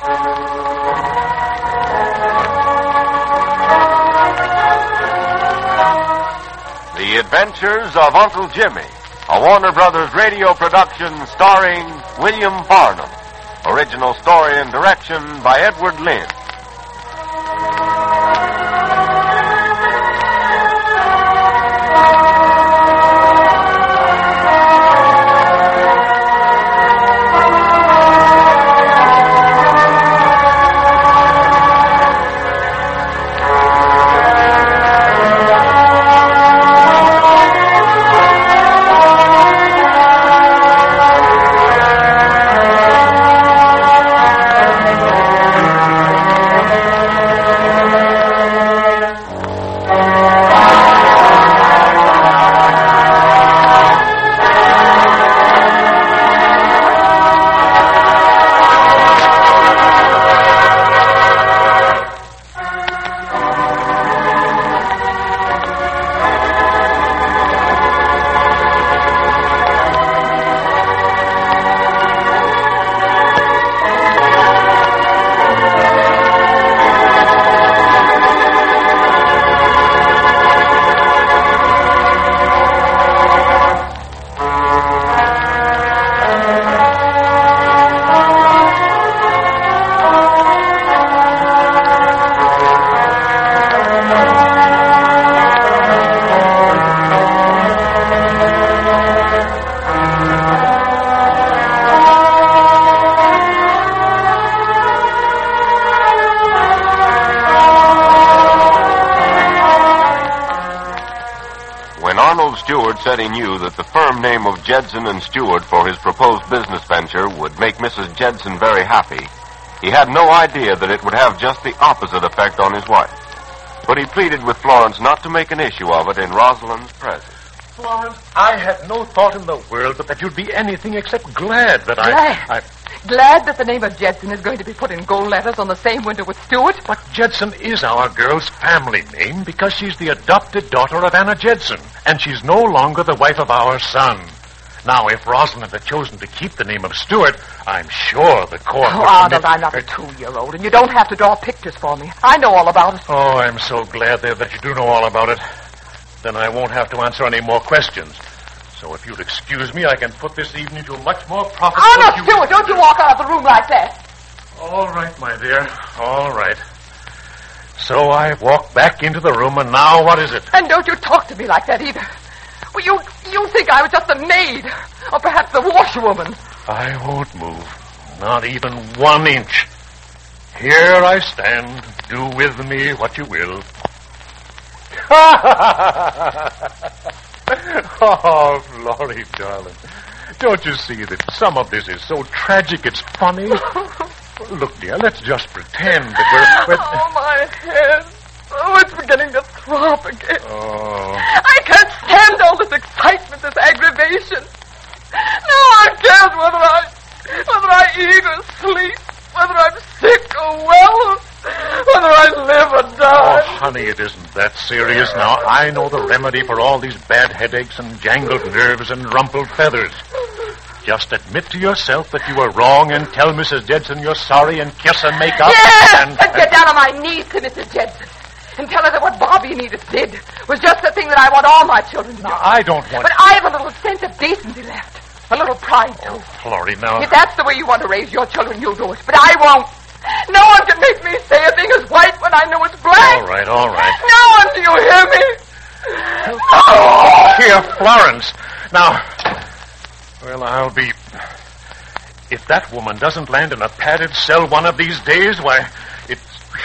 The Adventures of Uncle Jimmy, a Warner Brothers radio production starring William Farnham. Original story and direction by Edward Lynn. Stewart said he knew that the firm name of Jedson and Stewart for his proposed business venture would make Mrs. Jedson very happy. He had no idea that it would have just the opposite effect on his wife. But he pleaded with Florence not to make an issue of it in Rosalind's presence. Florence, I had no thought in the world but that you'd be anything except glad that Glad that the name of Jedson is going to be put in gold letters on the same window with Stewart? But Jedson is our girl's family name because she's the adopted daughter of Anna Jedson, and she's no longer the wife of our son. Now, if Rosalind had chosen to keep the name of Stewart, I'm sure the court would Arnold, I'm not a 2-year-old, and you don't have to draw pictures for me. I know all about it. Oh, I'm so glad there that you do know all about it. Then I won't have to answer any more questions. So if you'll excuse me, I can put this evening to a much more profitable... Oh, no, Stewart, don't you walk out of the room like that. All right, my dear, all right. So I walked back into the room, and now what is it? And don't you talk to me like that either. Well, you think I was just a maid, or perhaps the washerwoman. I won't move, not even 1 inch. Here I stand, do with me what you will. Oh, Florrie, darling. Don't you see that some of this is so tragic it's funny? Look, dear, let's just pretend that we're... Oh, my head. Oh, it's beginning to throb again. Oh. I can't stand all this excitement, this aggravation. No one cares whether I eat or sleep, whether I'm sick or well, whether I live or die. Oh, honey, it isn't that serious now. I know the remedy for all these bad headaches and jangled nerves and rumpled feathers. Just admit to yourself that you were wrong and tell Mrs. Jedson you're sorry and kiss and make up. Yes, and get down on my knees to Mrs. Jedson and tell her that what Bobby and Edith did was just the thing that I want all my children to do. Now, I don't want... But I have a little sense of decency left. A little pride, too. Oh, Florrie, now... If that's the way you want to raise your children, you'll do it. But I won't. No one can make me say a thing is white when I know it's black. All right, all right. No one, do you hear me? Oh, here, Florence. Now, well, I'll be... If that woman doesn't land in a padded cell one of these days, why, it's...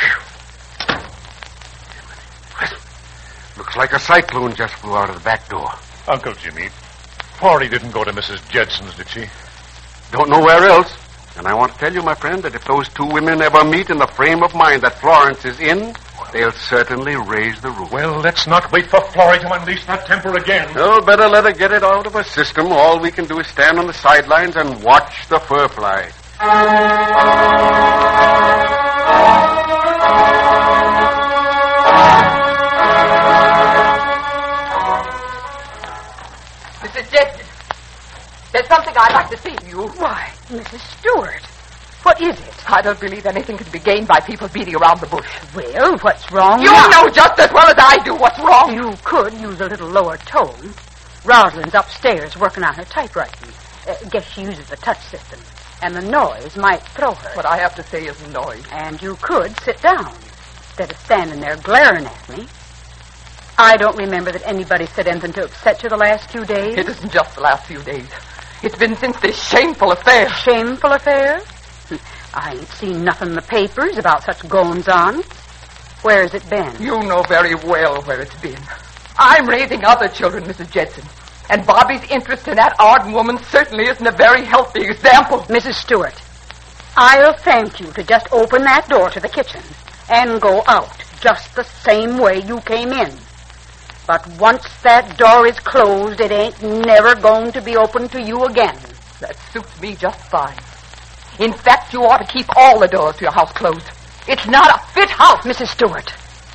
Looks like a cyclone just flew out of the back door. Uncle Jimmy, Florrie didn't go to Mrs. Jedson's, did she? Don't know where else. And I want to tell you, my friend, that if those two women ever meet in the frame of mind that Florence is in, they'll certainly raise the roof. Well, let's not wait for Florrie to unleash that temper again. No, better let her get it out of her system. All we can do is stand on the sidelines and watch the fur fly. Mrs. Jedson, there's something I'd like to see. You? Why, Mrs. Stewart, what What is it? I don't believe anything can be gained by people beating around the bush. Well, what's wrong You now? know just as well as I do what's wrong. You could use a little lower tone. Rosalind's upstairs working on her typewriting. Guess she uses the touch system. And the noise might throw her. What I have to say is noise. And you could sit down instead of standing there glaring at me. I don't remember that anybody said anything to upset you the last few days. It isn't just the last few days. It's been since this shameful affair. Shameful affair? I ain't seen nothing in the papers about such goings-on. Where's it been? You know very well where it's been. I'm raising other children, Mrs. Jedson. And Bobby's interest in that ardent woman certainly isn't a very healthy example. Mrs. Stewart, I'll thank you to just open that door to the kitchen and go out just the same way you came in. But once that door is closed, it ain't never going to be open to you again. That suits me just fine. In fact, you ought to keep all the doors to your house closed. It's not a fit house. Mrs. Stewart,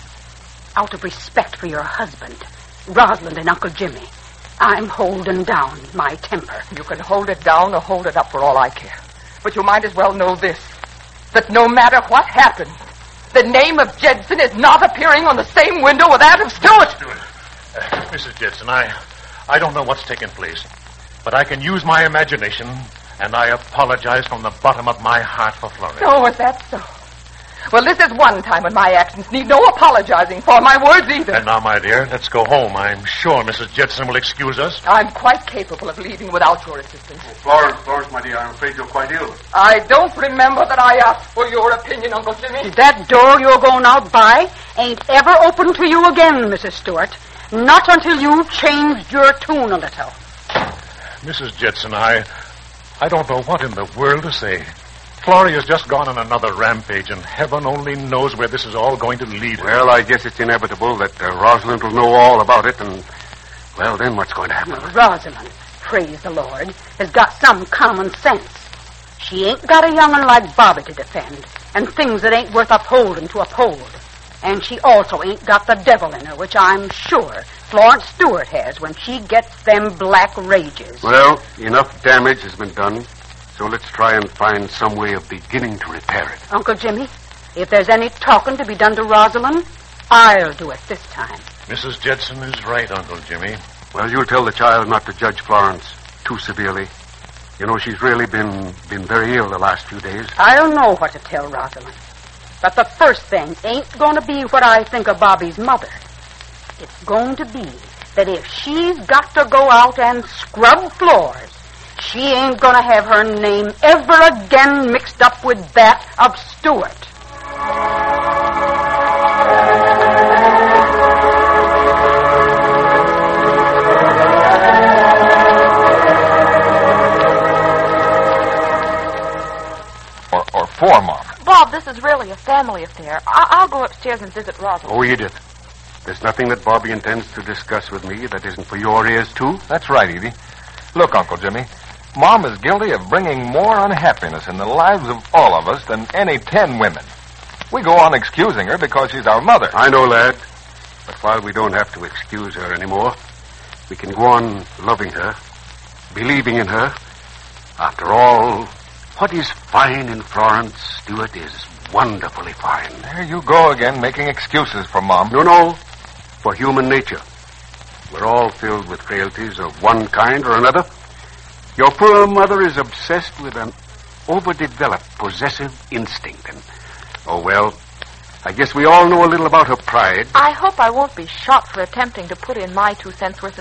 out of respect for your husband, Rosalind and Uncle Jimmy, I'm holding down my temper. You can hold it down or hold it up for all I care. But you might as well know this, that no matter what happens, the name of Jedson is not appearing on the same window with that of Stewart. Mrs. Jedson, I don't know what's taking place, but I can use my imagination, and I apologize from the bottom of my heart for Florence. Oh, is that so? Well, this is one time when my actions need no apologizing for, my words either. And now, my dear, let's go home. I'm sure Mrs. Jedson will excuse us. I'm quite capable of leaving without your assistance. Florence, my dear, I'm afraid you're quite ill. I don't remember that I asked for your opinion, Uncle Jimmy. That door you're going out by ain't ever open to you again, Mrs. Stewart. Not until you've changed your tune a little. Mrs. Jedson, I don't know what in the world to say. Floria's just gone on another rampage, and heaven only knows where this is all going to lead her. Well, I guess it's inevitable that Rosalind will know all about it, and, well, then what's going to happen? Rosalind, praise the Lord, has got some common sense. She ain't got a young'un like Bobby to defend, and things that ain't worth upholding to uphold. And she also ain't got the devil in her, which I'm sure Florence Stewart has when she gets them black rages. Well, enough damage has been done, so let's try and find some way of beginning to repair it. Uncle Jimmy, if there's any talking to be done to Rosalind, I'll do it this time. Mrs. Jedson is right, Uncle Jimmy. Well, you'll tell the child not to judge Florence too severely. You know, she's really been very ill the last few days. I'll know what to tell Rosalind. But the first thing ain't going to be what I think of Bobby's mother. It's going to be that if she's got to go out and scrub floors, she ain't going to have her name ever again mixed up with that of Stewart. Or for, Mom. Bob, this is really a family affair. I'll go upstairs and visit Rosalind. Oh, Edith, there's nothing that Bobby intends to discuss with me that isn't for your ears, too. That's right, Edie. Look, Uncle Jimmy, Mom is guilty of bringing more unhappiness in the lives of all of us than any 10 women. We go on excusing her because she's our mother. I know, lad. But while we don't have to excuse her anymore, we can go on loving her, believing in her. After all, what is fine in Florence Stewart is wonderfully fine. There you go again, making excuses for Mom. No, for human nature. We're all filled with frailties of one kind or another. Your poor mother is obsessed with an overdeveloped possessive instinct. And, oh, well, I guess we all know a little about her pride. I hope I won't be shot for attempting to put in my 2 cents worth